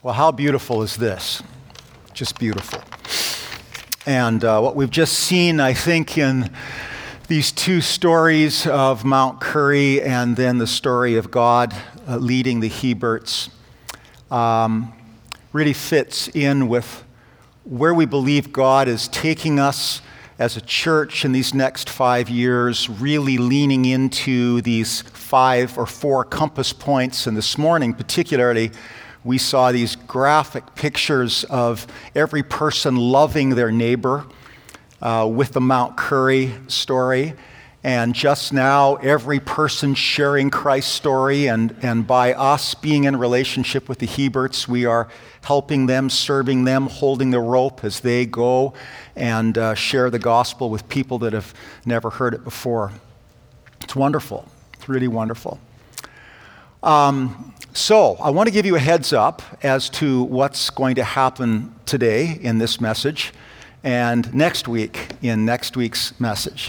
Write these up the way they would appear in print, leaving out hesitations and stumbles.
Well, how beautiful is this? Just beautiful. And what we've just seen, I think, in these two stories of Mount Currie and then the story of God leading the Heberts really fits in with where we believe God is taking us as a church in these next 5 years, really leaning into these 5 or 4 compass points. And this morning, particularly, we saw these graphic pictures of every person loving their neighbor with the Mount Currie story. And just now, every person sharing Christ's story, and by us being in relationship with the Heberts, we are helping them, serving them, holding the rope as they go and share the gospel with people that have never heard it before. It's wonderful. It's really wonderful. So I want to give you a heads up as to what's going to happen today in this message and next week in next week's message.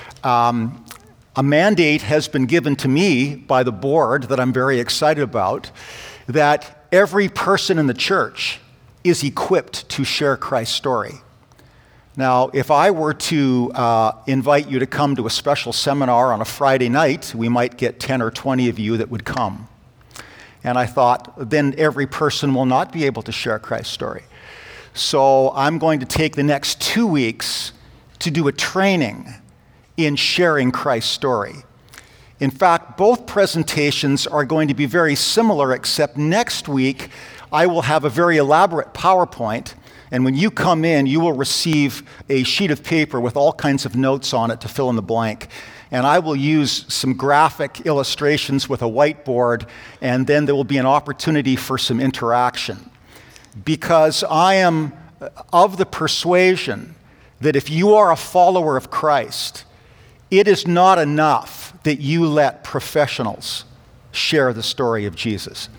A mandate has been given to me by the board that I'm very excited about, that every person in the church is equipped to share Christ's story. Now, if I were to invite you to come to a special seminar on a Friday night, we might get 10 or 20 of you that would come. And I thought, then every person will not be able to share Christ's story. So I'm going to take the next 2 weeks to do a training in sharing Christ's story. In fact, both presentations are going to be very similar, except next week I will have a very elaborate PowerPoint, and when you come in, you will receive a sheet of paper with all kinds of notes on it to fill in the blank. And I will use some graphic illustrations with a whiteboard, and then there will be an opportunity for some interaction. Because I am of the persuasion that if you are a follower of Christ, it is not enough that you let professionals share the story of Jesus.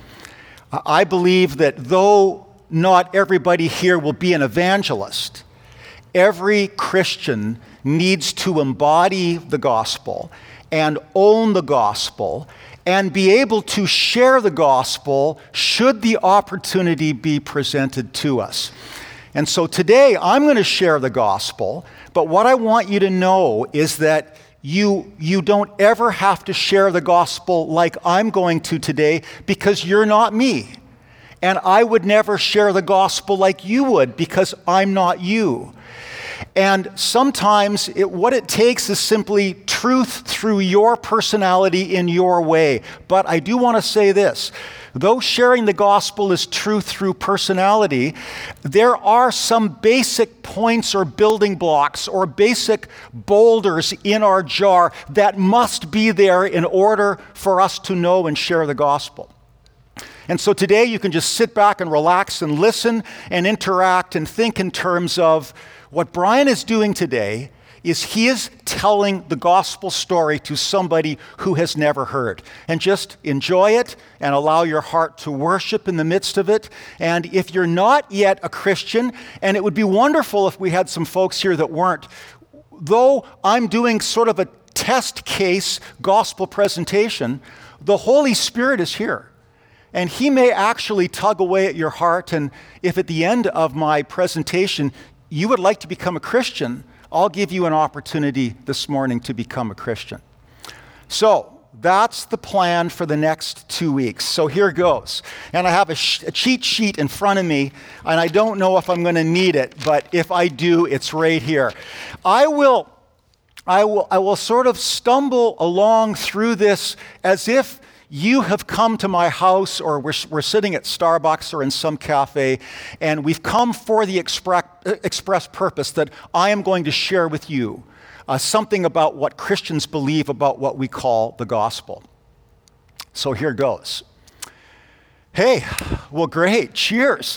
I believe that though not everybody here will be an evangelist, every Christian needs to embody the gospel and own the gospel and be able to share the gospel should the opportunity be presented to us. And so today I'm going to share the gospel, but what I want you to know is that you don't ever have to share the gospel like I'm going to today, because you're not me. And I would never share the gospel like you would, because I'm not you. And sometimes what it takes is simply truth through your personality in your way. But I do want to say this. Though sharing the gospel is truth through personality, there are some basic points or building blocks or basic boulders in our jar that must be there in order for us to know and share the gospel. And so today you can just sit back and relax and listen and interact and think in terms of what Brian is doing today is he is telling the gospel story to somebody who has never heard. And just enjoy it and allow your heart to worship in the midst of it. And if you're not yet a Christian, and it would be wonderful if we had some folks here that weren't, though I'm doing sort of a test case gospel presentation, the Holy Spirit is here. And he may actually tug away at your heart. And if at the end of my presentation you would like to become a Christian, I'll give you an opportunity this morning to become a Christian. So that's the plan for the next 2 weeks. So here goes. And I have a cheat sheet in front of me, and I don't know if I'm going to need it, but if I do, it's right here. I will sort of stumble along through this as if you have come to my house, or we're sitting at Starbucks or in some cafe, and we've come for the express purpose that I am going to share with you something about what Christians believe about what we call the gospel. So here goes. Hey, well, great. Cheers.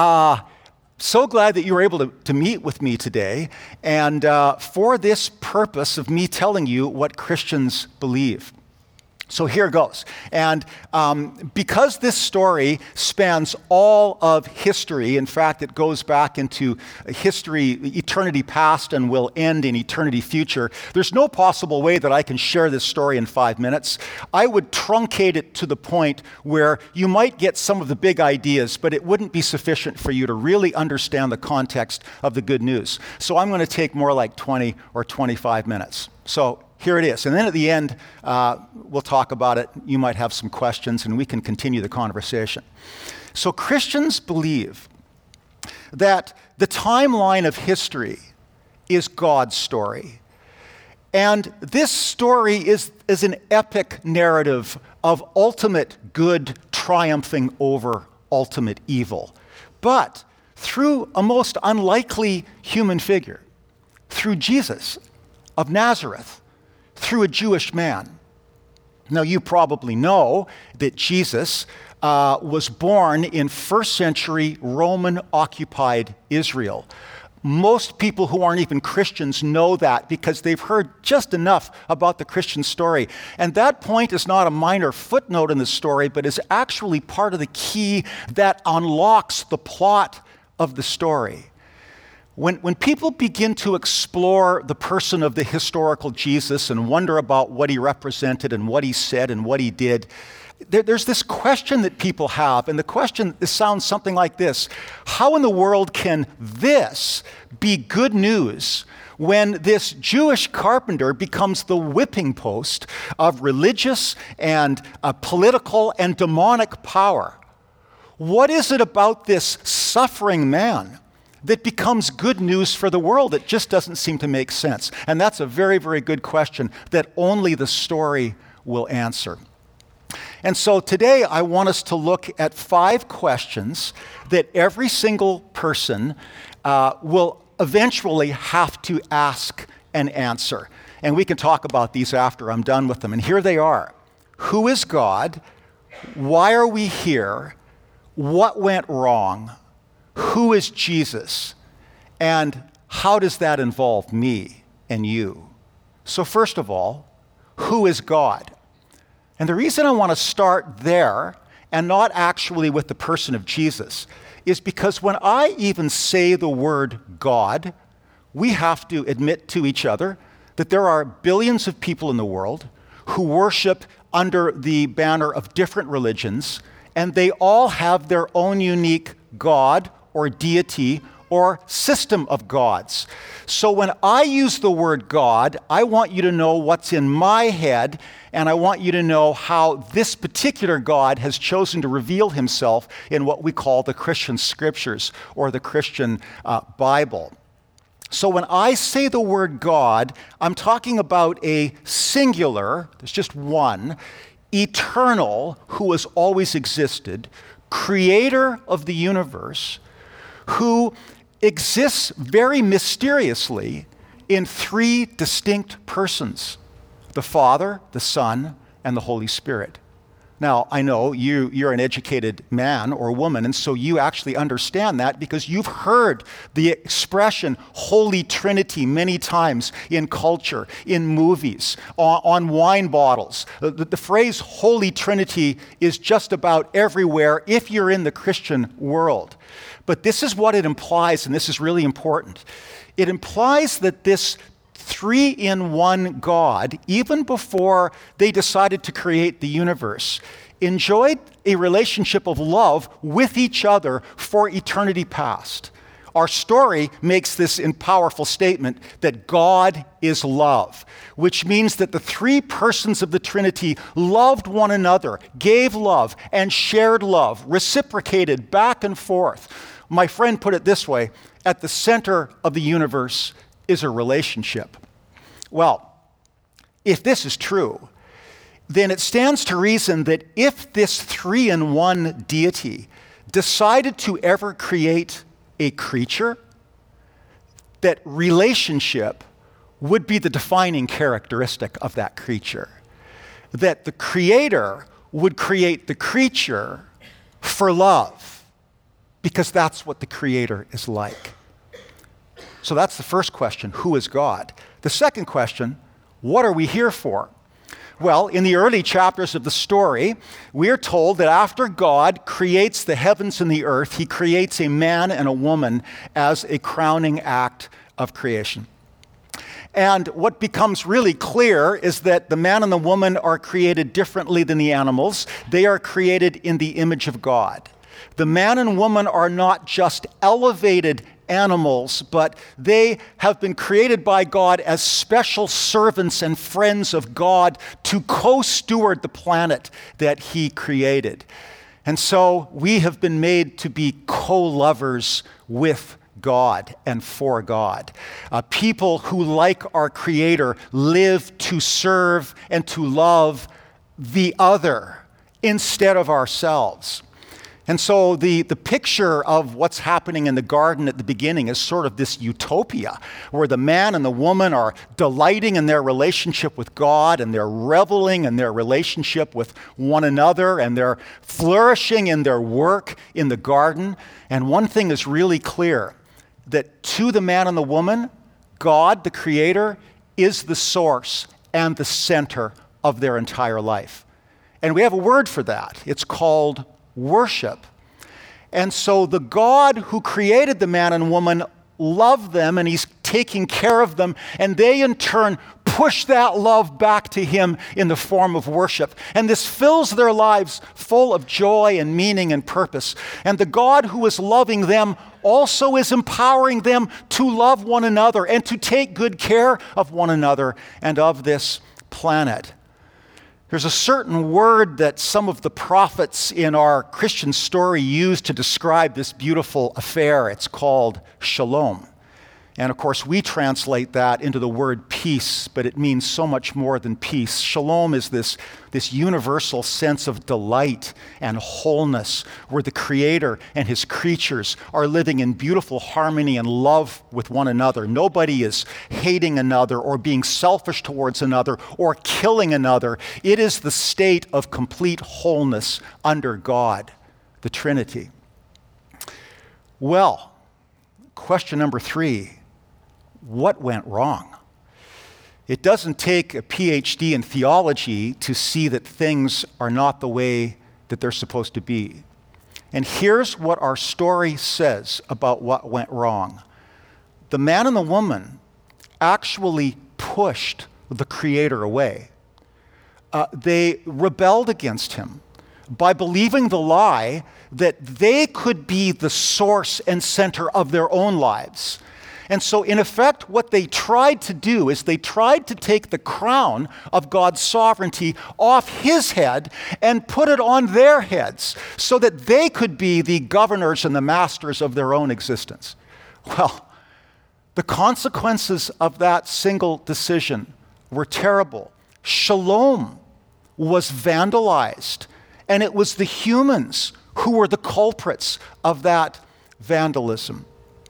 So glad that you were able to meet with me today, and for this purpose of me telling you what Christians believe. So here goes. And because this story spans all of history, in fact, it goes back into history, eternity past, and will end in eternity future, there's no possible way that I can share this story in 5 minutes. I would truncate it to the point where you might get some of the big ideas, but it wouldn't be sufficient for you to really understand the context of the good news. So I'm going to take more like 20 or 25 minutes. So here it is. And then at the end, we'll talk about it. You might have some questions, and we can continue the conversation. So Christians believe that the timeline of history is God's story. And this story is an epic narrative of ultimate good triumphing over ultimate evil. But through a most unlikely human figure, through Jesus of Nazareth, through a Jewish man. Now, you probably know that Jesus was born in first century Roman-occupied Israel. Most people who aren't even Christians know that because they've heard just enough about the Christian story. And that point is not a minor footnote in the story, but is actually part of the key that unlocks the plot of the story. When people begin to explore the person of the historical Jesus and wonder about what he represented and what he said and what he did, there's this question that people have, and the question sounds something like this: how in the world can this be good news when this Jewish carpenter becomes the whipping post of religious and political and demonic power? What is it about this suffering man that becomes good news for the world? It just doesn't seem to make sense. And that's a very, very good question that only the story will answer. And so today I want us to look at 5 questions that every single person will eventually have to ask and answer. And we can talk about these after I'm done with them. And here they are. Who is God? Why are we here? What went wrong? Who is Jesus? And how does that involve me and you? So first of all, who is God? And the reason I want to start there and not actually with the person of Jesus is because when I even say the word God, we have to admit to each other that there are billions of people in the world who worship under the banner of different religions, and they all have their own unique God or deity or system of gods. So when I use the word God, I want you to know what's in my head, and I want you to know how this particular God has chosen to reveal himself in what we call the Christian scriptures or the Christian Bible. So when I say the word God, I'm talking about a singular, there's just one, eternal, who has always existed, creator of the universe, who exists very mysteriously in 3 distinct persons: the Father, the Son, and the Holy Spirit. Now, I know you're an educated man or woman, and so you actually understand that because you've heard the expression Holy Trinity many times in culture, in movies, on wine bottles. The phrase Holy Trinity is just about everywhere if you're in the Christian world. But this is what it implies, and this is really important. It implies that this 3-in-1 God, even before they decided to create the universe, enjoyed a relationship of love with each other for eternity past. Our story makes this powerful statement that God is love, which means that the 3 persons of the Trinity loved one another, gave love, and shared love, reciprocated back and forth. My friend put it this way: at the center of the universe is a relationship. Well, if this is true, then it stands to reason that if this 3-in-1 deity decided to ever create a creature, that relationship would be the defining characteristic of that creature. That the creator would create the creature for love, because that's what the creator is like. So that's the first question: who is God? The second question: what are we here for? Well, in the early chapters of the story, we are told that after God creates the heavens and the earth, he creates a man and a woman as a crowning act of creation. And what becomes really clear is that the man and the woman are created differently than the animals. They are created in the image of God. The man and woman are not just elevated animals, but they have been created by God as special servants and friends of God to co-steward the planet that he created. And so we have been made to be co-lovers with God and for God. People who, like our Creator, live to serve and to love the other instead of ourselves. And so the picture of what's happening in the garden at the beginning is sort of this utopia where the man and the woman are delighting in their relationship with God, and they're reveling in their relationship with one another, and they're flourishing in their work in the garden. And one thing is really clear, that to the man and the woman, God, the Creator, is the source and the center of their entire life. And we have a word for that. It's called worship. And so the God who created the man and woman loved them, and he's taking care of them, and they in turn push that love back to him in the form of worship. And this fills their lives full of joy and meaning and purpose. And the God who is loving them also is empowering them to love one another and to take good care of one another and of this planet. There's a certain word that some of the prophets in our Christian story use to describe this beautiful affair. It's called shalom. And of course, we translate that into the word peace, but it means so much more than peace. Shalom is this universal sense of delight and wholeness, where the Creator and his creatures are living in beautiful harmony and love with one another. Nobody is hating another or being selfish towards another or killing another. It is the state of complete wholeness under God, the Trinity. Well, question number 3. What went wrong? It doesn't take a PhD in theology to see that things are not the way that they're supposed to be. And here's what our story says about what went wrong. The man and the woman actually pushed the Creator away. They rebelled against him by believing the lie that they could be the source and center of their own lives. And so, in effect, what they tried to do is they tried to take the crown of God's sovereignty off his head and put it on their heads so that they could be the governors and the masters of their own existence. Well, the consequences of that single decision were terrible. Shalom was vandalized, and it was the humans who were the culprits of that vandalism.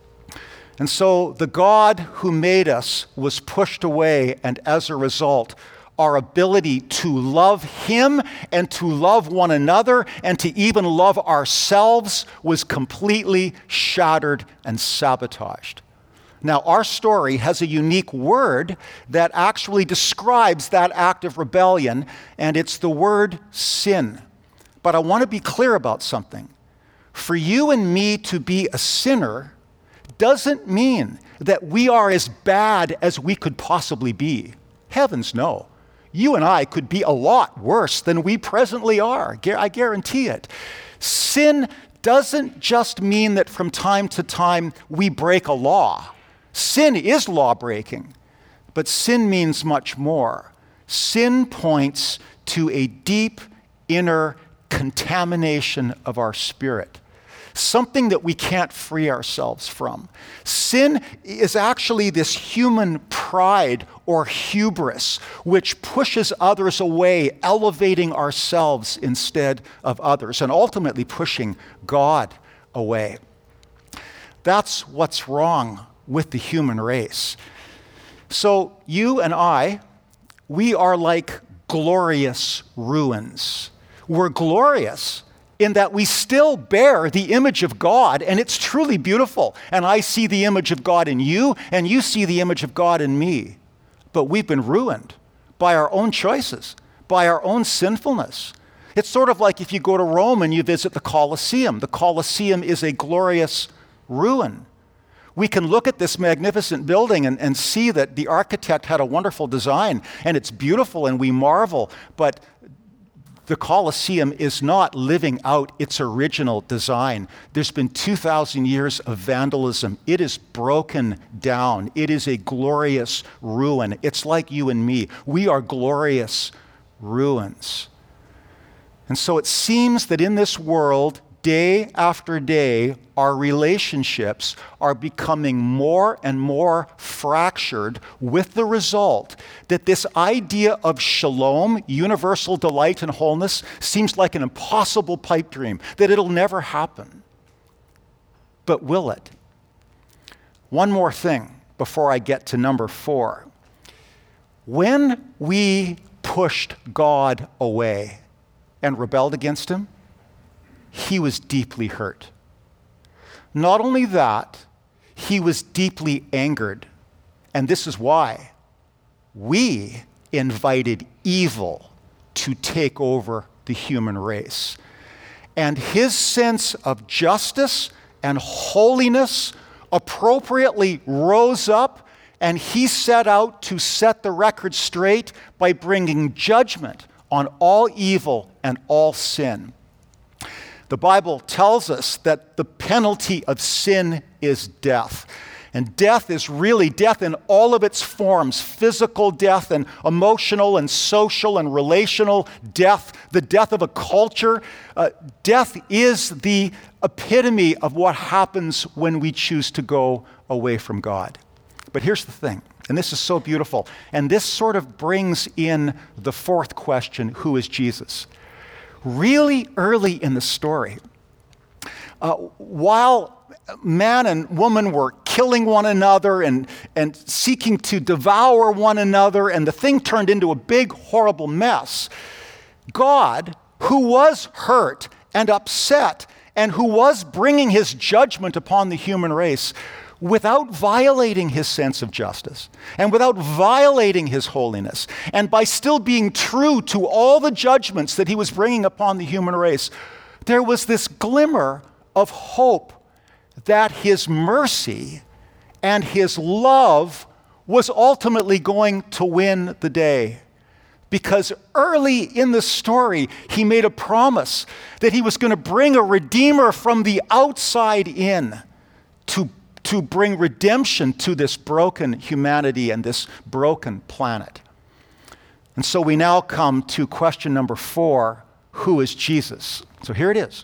And so the God who made us was pushed away, and as a result, our ability to love him and to love one another and to even love ourselves was completely shattered and sabotaged. Now, our story has a unique word that actually describes that act of rebellion, and it's the word sin. But I want to be clear about something. For you and me to be a sinner doesn't mean that we are as bad as we could possibly be. Heavens no. You and I could be a lot worse than we presently are. I guarantee it. Sin doesn't just mean that from time to time we break a law. Sin is law breaking, but sin means much more. Sin points to a deep inner contamination of our spirit. Something that we can't free ourselves from. Sin is actually this human pride or hubris, which pushes others away, elevating ourselves instead of others, and ultimately pushing God away. That's what's wrong with the human race. So you and I, we are like glorious ruins. We're glorious in that we still bear the image of God, and it's truly beautiful. And I see the image of God in you, and you see the image of God in me. But we've been ruined by our own choices, by our own sinfulness. It's sort of like if you go to Rome and you visit the Colosseum. The Colosseum is a glorious ruin. We can look at this magnificent building and see that the architect had a wonderful design, and it's beautiful and we marvel, but the Colosseum is not living out its original design. There's been 2,000 years of vandalism. It is broken down. It is a glorious ruin. It's like you and me. We are glorious ruins. And so it seems that in this world, day after day, our relationships are becoming more and more fractured, with the result that this idea of shalom, universal delight and wholeness, seems like an impossible pipe dream, that it'll never happen. But will it? One more thing before I get to number 4. When we pushed God away and rebelled against him, he was deeply hurt. Not only that, he was deeply angered. And this is why we invited evil to take over the human race. And his sense of justice and holiness appropriately rose up, and he set out to set the record straight by bringing judgment on all evil and all sin. The Bible tells us that the penalty of sin is death. And death is really death in all of its forms: physical death and emotional and social and relational death, the death of a culture. Death is the epitome of what happens when we choose to go away from God. But here's the thing, and this is so beautiful, and this sort of brings in the 4th question: who is Jesus? Really early in the story, while man and woman were killing one another and seeking to devour one another, and the thing turned into a big, horrible mess, God, who was hurt and upset and who was bringing his judgment upon the human race, without violating his sense of justice and without violating his holiness, and by still being true to all the judgments that he was bringing upon the human race, there was this glimmer of hope that his mercy and his love was ultimately going to win the day. Because early in the story, he made a promise that he was going to bring a redeemer from the outside in to bring redemption to this broken humanity and this broken planet. And so we now come to question number 4, who is Jesus? So here it is.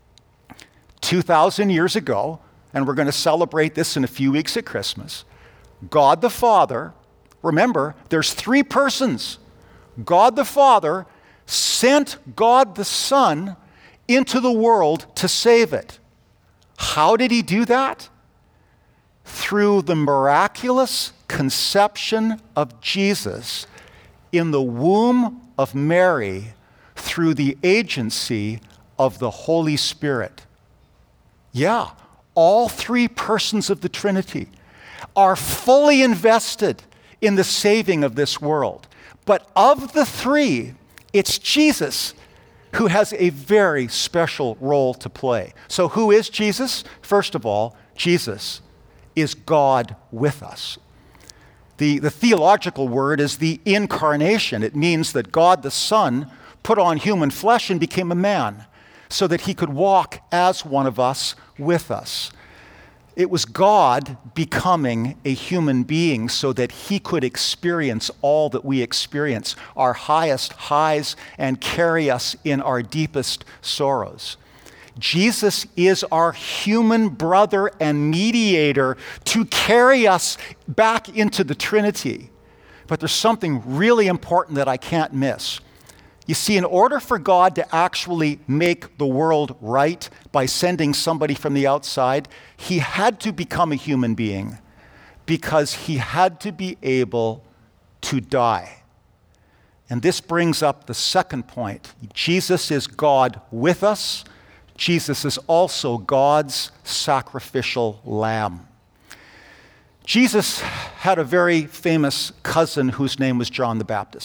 2,000 years ago, and we're going to celebrate this in a few weeks at Christmas, God the Father, remember, there's 3 persons. God the Father sent God the Son into the world to save it. How did he do that? Through the miraculous conception of Jesus in the womb of Mary through the agency of the Holy Spirit. Yeah, all 3 persons of the Trinity are fully invested in the saving of this world. But of the 3, it's Jesus who has a very special role to play. So who is Jesus? First of all, Jesus is God with us. The theological word is the incarnation. It means that God the Son put on human flesh and became a man so that he could walk as one of us with us. It was God becoming a human being so that he could experience all that we experience, our highest highs, and carry us in our deepest sorrows. Jesus is our human brother and mediator to carry us back into the Trinity. But there's something really important that I can't miss. You see, in order for God to actually make the world right by sending somebody from the outside, he had to become a human being because he had to be able to die. And this brings up the second point. Jesus is God with us. Jesus is also God's sacrificial lamb. Jesus had a very famous cousin whose name was John the Baptist.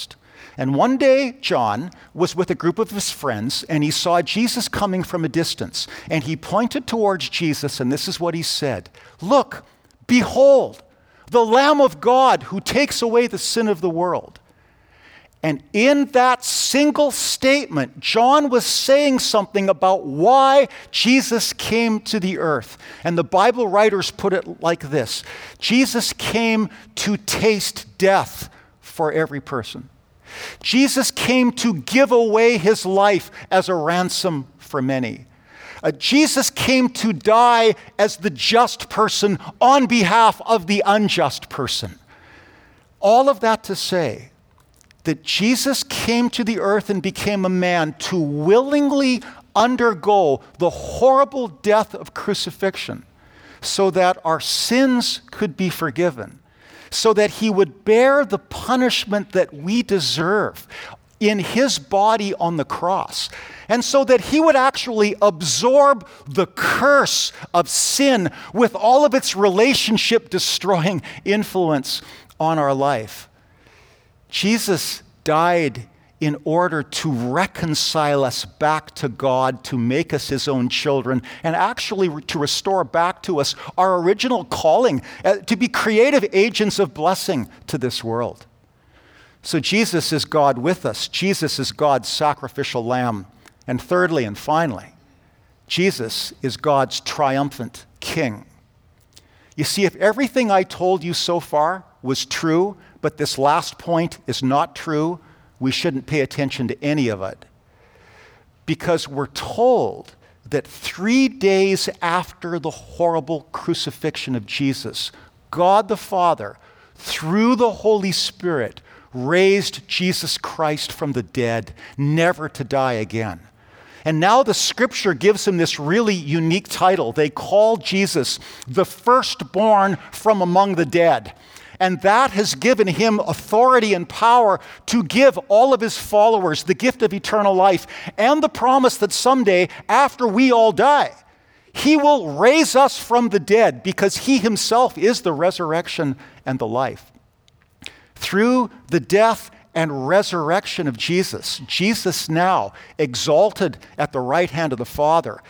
And one day, John was with a group of his friends, and he saw Jesus coming from a distance. And he pointed towards Jesus, and this is what he said: "Look, behold, the Lamb of God who takes away the sin of the world." And in that single statement, John was saying something about why Jesus came to the earth. And the Bible writers put it like this: Jesus came to taste death for every person. Jesus came to give away his life as a ransom for many. Jesus came to die as the just person on behalf of the unjust person. All of that to say that Jesus came to the earth and became a man to willingly undergo the horrible death of crucifixion so that our sins could be forgiven, so that he would bear the punishment that we deserve in his body on the cross, and so that he would actually absorb the curse of sin with all of its relationship-destroying influence on our life. Jesus died in order to reconcile us back to God, to make us his own children, and actually to restore back to us our original calling, to be creative agents of blessing to this world. So Jesus is God with us. Jesus is God's sacrificial lamb. And thirdly and finally, Jesus is God's triumphant king. You see, if everything I told you so far was true, but this last point is not true, we shouldn't pay attention to any of it. Because we're told that 3 days after the horrible crucifixion of Jesus, God the Father, through the Holy Spirit, raised Jesus Christ from the dead, never to die again. And now the scripture gives him this really unique title. They call Jesus the firstborn from among the dead. And that has given him authority and power to give all of his followers the gift of eternal life and the promise that someday, after we all die, he will raise us from the dead, because he himself is the resurrection and the life. Through the death and resurrection of Jesus, Jesus now, exalted at the right hand of the Father,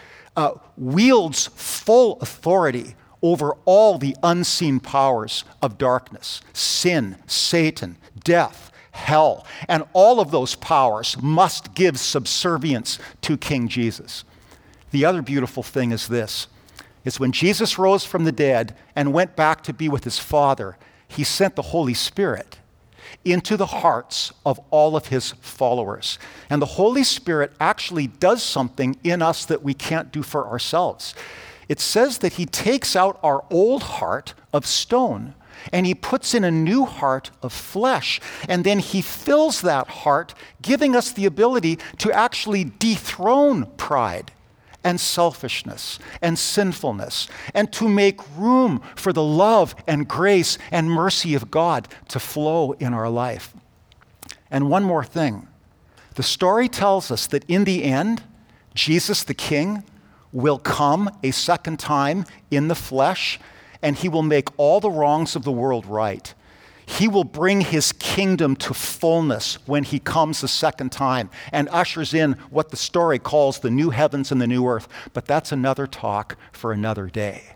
wields full authority over all the unseen powers of darkness: sin, Satan, death, hell. And all of those powers must give subservience to King Jesus. The other beautiful thing is this: is when Jesus rose from the dead and went back to be with his Father, he sent the Holy Spirit into the hearts of all of his followers. And the Holy Spirit actually does something in us that we can't do for ourselves. It says that he takes out our old heart of stone and he puts in a new heart of flesh. And then he fills that heart, giving us the ability to actually dethrone pride and selfishness and sinfulness, and to make room for the love and grace and mercy of God to flow in our life. And one more thing. The story tells us that in the end, Jesus the King will come a second time in the flesh, and he will make all the wrongs of the world right. He will bring his kingdom to fullness when he comes a second time and ushers in what the story calls the new heavens and the new earth. But that's another talk for another day.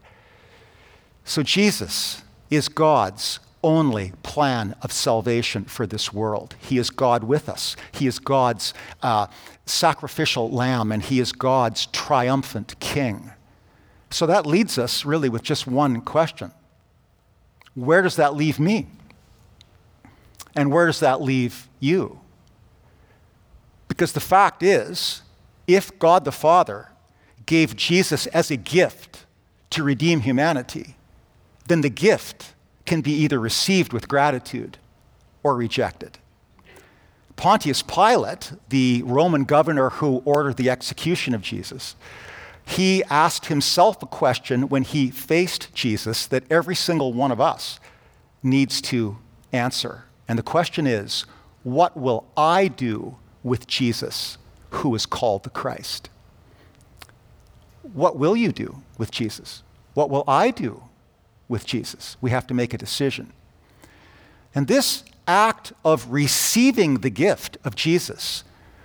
So Jesus is God's only plan of salvation for this world. He is God with us. He is God's sacrificial lamb, and he is God's triumphant king. So that leads us really with just one question. Where does that leave me? And where does that leave you? Because the fact is, if God the Father gave Jesus as a gift to redeem humanity, then the gift can be either received with gratitude or rejected. Pontius Pilate, the Roman governor who ordered the execution of Jesus, he asked himself a question when he faced Jesus that every single one of us needs to answer. And the question is, what will I do with Jesus, who is called the Christ? What will you do with Jesus? What will I do with Jesus? We have to make a decision. And this act of receiving the gift of Jesus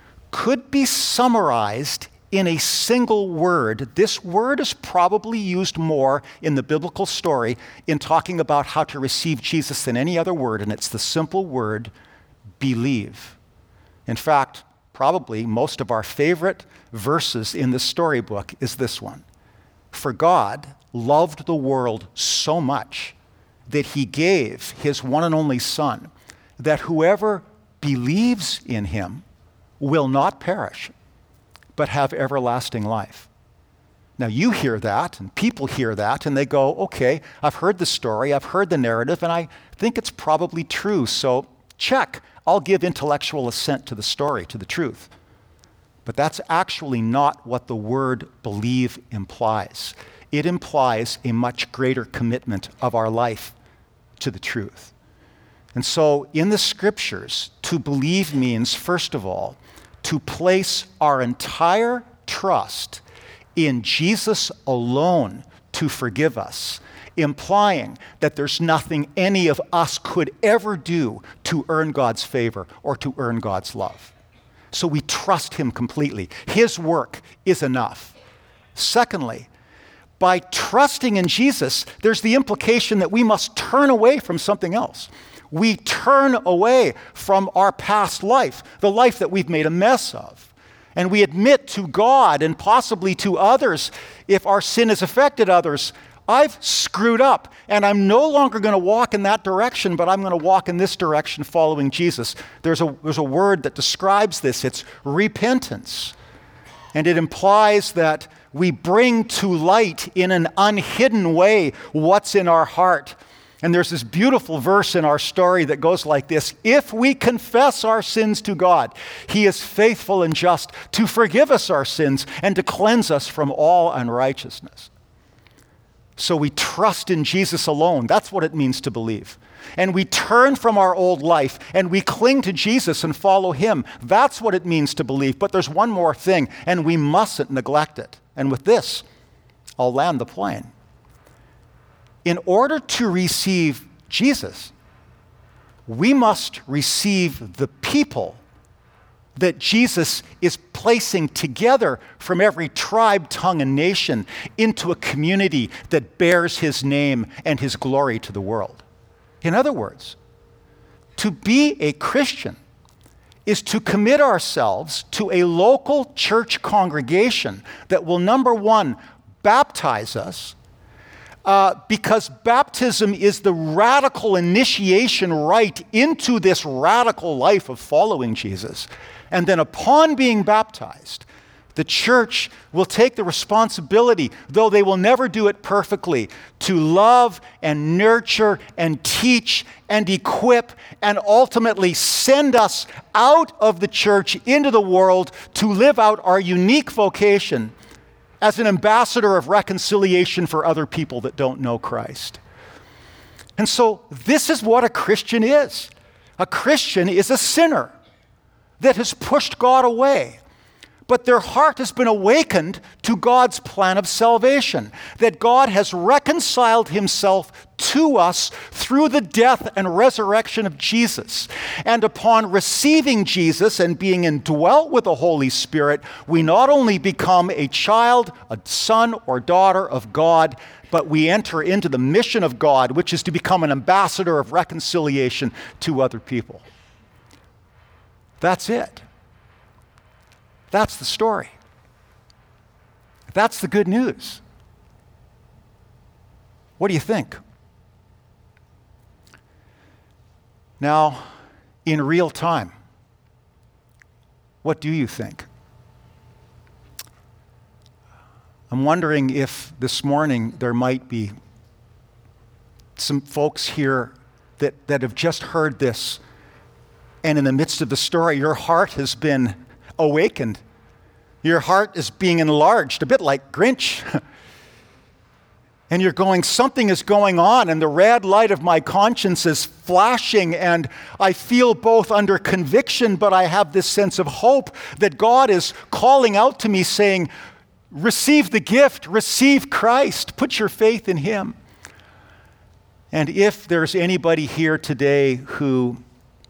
could be summarized in a single word. This word is probably used more in the biblical story in talking about how to receive Jesus than any other word, and it's the simple word, believe. In fact, probably most of our favorite verses in the storybook is this one. For God loved the world so much that he gave his one and only Son, that whoever believes in him will not perish, but have everlasting life. Now you hear that, and people hear that, and they go, okay, I've heard the story, I've heard the narrative, and I think it's probably true, so check. I'll give intellectual assent to the story, to the truth. But that's actually not what the word believe implies. It implies a much greater commitment of our life to the truth. And so in the scriptures, to believe means, first of all, to place our entire trust in Jesus alone to forgive us, implying that there's nothing any of us could ever do to earn God's favor or to earn God's love. So we trust him completely. His work is enough. Secondly, by trusting in Jesus, there's the implication that we must turn away from something else. We turn away from our past life, the life that we've made a mess of. And we admit to God and possibly to others, if our sin has affected others, I've screwed up and I'm no longer going to walk in that direction, but I'm going to walk in this direction following Jesus. There's a word that describes this. It's repentance. And it implies that we bring to light in an unhidden way what's in our heart. And there's this beautiful verse in our story that goes like this. If we confess our sins to God, he is faithful and just to forgive us our sins and to cleanse us from all unrighteousness. So we trust in Jesus alone. That's what it means to believe. And we turn from our old life and we cling to Jesus and follow him. That's what it means to believe. But there's one more thing, and we mustn't neglect it. And with this, I'll land the plane. In order to receive Jesus, we must receive the people that Jesus is placing together from every tribe, tongue, and nation into a community that bears his name and his glory to the world. In other words, to be a Christian is to commit ourselves to a local church congregation that will, number one, baptize us, because baptism is the radical initiation rite into this radical life of following Jesus. And then upon being baptized, the church will take the responsibility, though they will never do it perfectly, to love and nurture and teach and equip and ultimately send us out of the church into the world to live out our unique vocation as an ambassador of reconciliation for other people that don't know Christ. And so this is what a Christian is. A Christian is a sinner that has pushed God away, but their heart has been awakened to God's plan of salvation, that God has reconciled himself to us through the death and resurrection of Jesus. And upon receiving Jesus and being indwelt with the Holy Spirit, we not only become a child, a son or daughter of God, but we enter into the mission of God, which is to become an ambassador of reconciliation to other people. That's it. That's the story. That's the good news. What do you think? Now, in real time, what do you think? I'm wondering if this morning there might be some folks here that have just heard this, and in the midst of the story, your heart has been awakened. Your heart is being enlarged, a bit like Grinch. And you're going, something is going on, and the red light of my conscience is flashing, and I feel both under conviction, but I have this sense of hope that God is calling out to me saying, receive the gift, receive Christ, put your faith in him. And if there's anybody here today who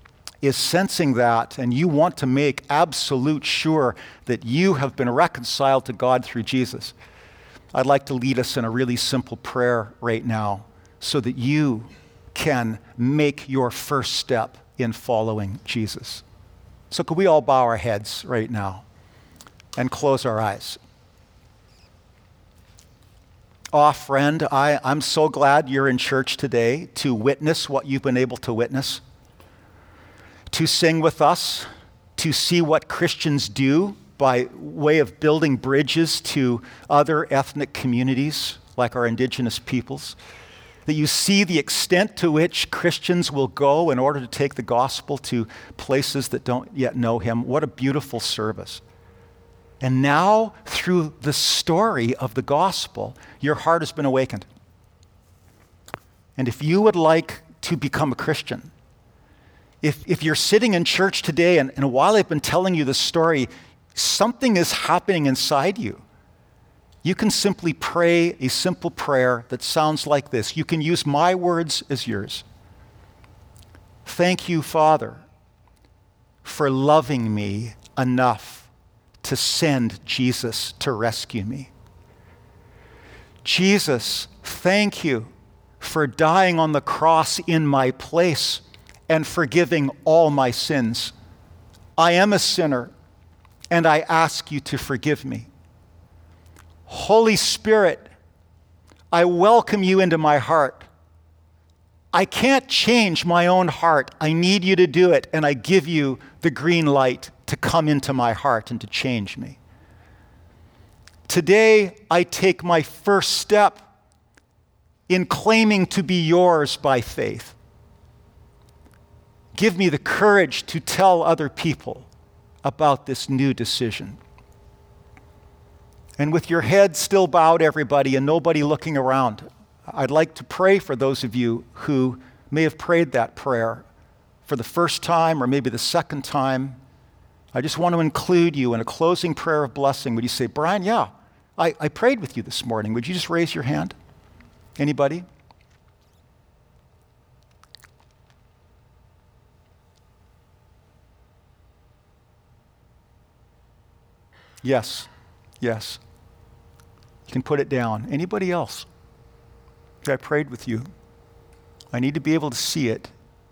is sensing that and you want to make absolute sure that you have been reconciled to God through Jesus, I'd like to lead us in a really simple prayer right now so that you can make your first step in following Jesus. So could we all bow our heads right now and close our eyes? Friend, I'm so glad you're in church today to witness what you've been able to witness, to sing with us, to see what Christians do by way of building bridges to other ethnic communities like our indigenous peoples, that you see the extent to which Christians will go in order to take the gospel to places that don't yet know him. What a beautiful service. And now, through the story of the gospel, your heart has been awakened. And if you would like to become a Christian, if you're sitting in church today and while I've been telling you the story, something is happening inside you, you can simply pray a simple prayer that sounds like this. You can use my words as yours. Thank you, Father, for loving me enough to send Jesus to rescue me. Jesus, thank you for dying on the cross in my place and forgiving all my sins. I am a sinner, and I ask you to forgive me. Holy Spirit, I welcome you into my heart. I can't change my own heart. I need you to do it, and I give you the green light to come into my heart and to change me. Today, I take my first step in claiming to be yours by faith. Give me the courage to tell other people about this new decision. And with your head still bowed, everybody, and nobody looking around, I'd like to pray for those of you who may have prayed that prayer for the first time or maybe the second time. I just want to include you in a closing prayer of blessing. Would you say, Brian, yeah, I prayed with you this morning. Would you just raise your hand? Anybody? Yes. Yes. You can put it down. Anybody else? I prayed with you. I need to be able to see it.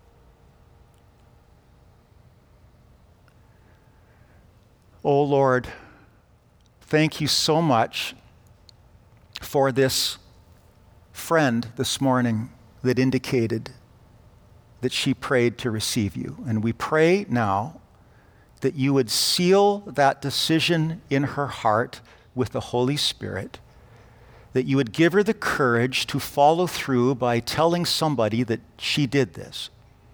Oh Lord, thank you so much for this friend this morning that indicated that she prayed to receive you. And we pray now that you would seal that decision in her heart with the Holy Spirit, that you would give her the courage to follow through by telling somebody that she did this.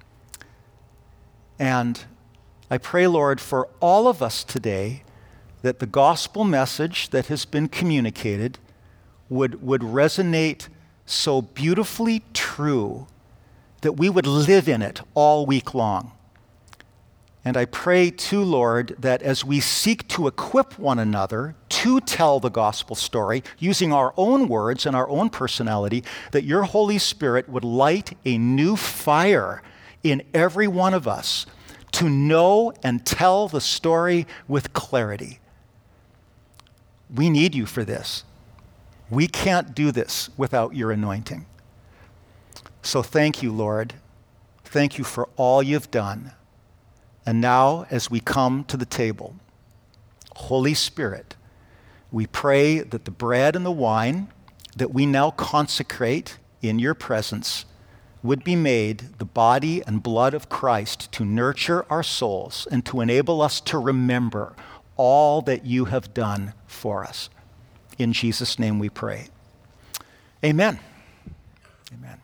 And I pray, Lord, for all of us today, that the gospel message that has been communicated would resonate so beautifully true that we would live in it all week long. And I pray too, Lord, that as we seek to equip one another to tell the gospel story using our own words and our own personality, that your Holy Spirit would light a new fire in every one of us to know and tell the story with clarity. We need you for this. We can't do this without your anointing. So thank you, Lord. Thank you for all you've done. And now, as we come to the table, Holy Spirit, we pray that the bread and the wine that we now consecrate in your presence would be made the body and blood of Christ to nurture our souls and to enable us to remember all that you have done for us. In Jesus' name we pray. Amen. Amen.